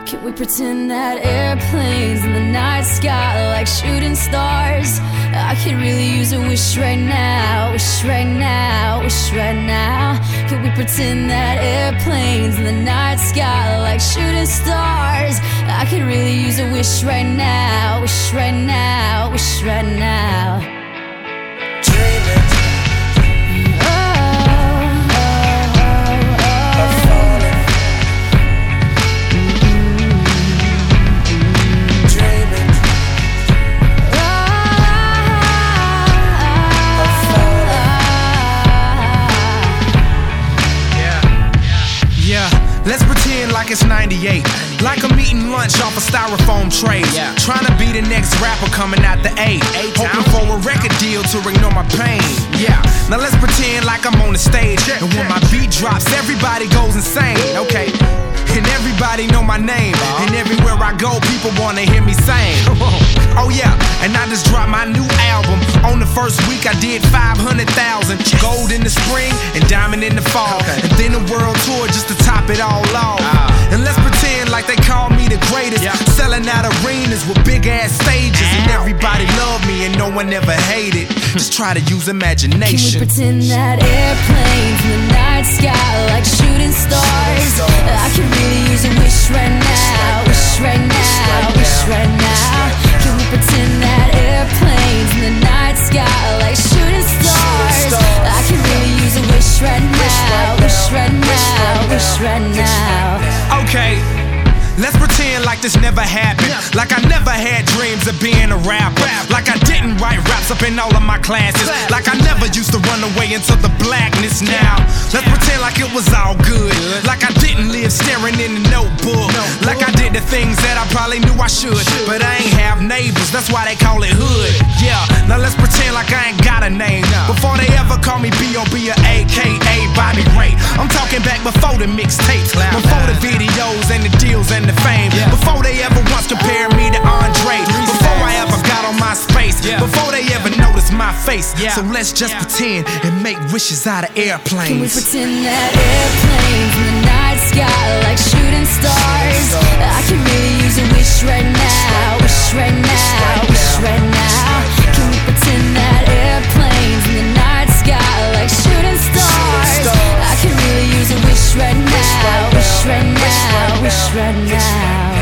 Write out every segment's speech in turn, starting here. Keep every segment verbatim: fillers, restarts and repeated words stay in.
Can we pretend that airplanes in the night sky like shooting stars? I could really use a wish right now, wish right now, wish right now. Can we pretend that airplanes in the night sky like shooting stars? I could really use a wish right now, wish right now, wish right now. Dreaming. Let's pretend like it's ninety-eight, like I'm eating lunch off a styrofoam tray. Yeah. Trying to be the next rapper coming out the eight, hoping for a record deal to ignore my pain. Yeah, now let's pretend like I'm on the stage, and when my beat drops, everybody goes insane. Okay, and everybody know my name, and everywhere I go, people wanna hear me sing. Oh yeah, and I just dropped my new album. On the first week I did five hundred thousand. Gold in the spring and diamond in the fall, and then a world tour just to top it all off. And let's pretend like they call me the greatest, selling out arenas with big ass stages, and everybody love me and no one ever hated. Just try to use imagination. Can we pretend that airplanes in the night sky like shooting stars? I could really use a wish right now, wish right now, wish right now. Can we pretend that airplanes in the night sky like shooting stars? I could really use a wish right now, wish right now, wish right now. Okay, let's pretend like this never happened, like I never had dreams of being a rapper, like I didn't write raps up in all of my classes, like I never used to run away into the blackness. Now let's pretend like it was all good, like I didn't live staring in the notebook, like I did the things that I probably knew I should, but I ain't have neighbors, that's why they call it hood. Yeah, now let's pretend like I ain't got a name, before they ever call me B O B or A K A Bobby Ray. I'm talking back before the mixtapes, before the videos and the deals and the fame, before they ever once compared me to Andre, before I ever got on my space, before they ever noticed my face. So let's just pretend and make wishes out of airplanes. Can we pretend that airplanes in the night sky like shooting stars? I can really use a wish right now, wish right now, wish right now. Can we pretend that airplanes in the night sky like shooting stars? I can really use a wish right now, wish right now, wish right now.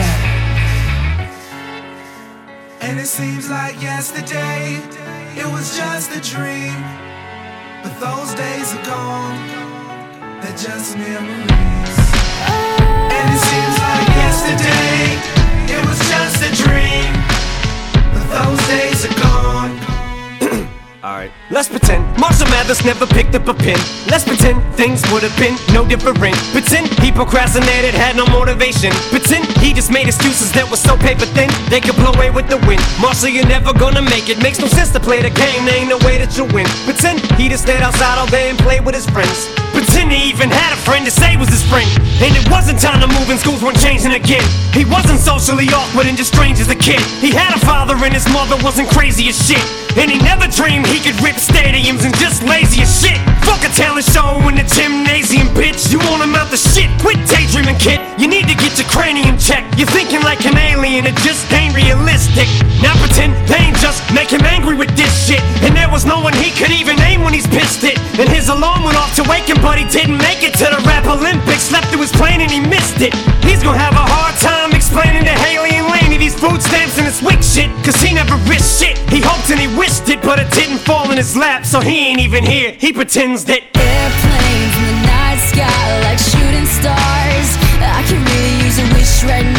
And it seems like yesterday, it was just a dream, but those days are gone, they're just memories. And it seems like yesterday, it was just a dream, but those days are gone. Alright, let's pretend Marshall Mathers never picked up a pen. Let's pretend things would have been no different. Pretend he procrastinated, had no motivation. Pretend he just made excuses that were so paper thin they could blow away with the wind. Marshall, you're never gonna make it. Makes no sense to play the game, there ain't no way that you'll win. Pretend he just stayed outside all day and played with his friends. Pretend he even had a friend to say was his friend. And it wasn't time to move and schools weren't changing again. He wasn't socially awkward and just strange as a kid. He had a father and his mother wasn't crazy as shit. And he never dreamed he could rip stadiums and just lazy as shit. Fuck a talent show in the gymnasium, bitch. You want him out the shit, quit daydreaming, kid. You need to get your cranium checked. You're thinking like an alien, it just ain't realistic. Now pretend pain just make him angry with this shit. And there was no one he could even name when he's pissed it. And his alarm went off to wake him, but he didn't make it to the rap Olympics. Slept through his plane and he missed it. He's gonna have a hard time explaining to Haley and Laney these food stamps and this wick shit, cause he never risked shit. He hoped and he wished it, but it didn't fall in his lap, so he ain't even here. He pretends that airplanes in the night sky like shooting stars. I can really use a wish right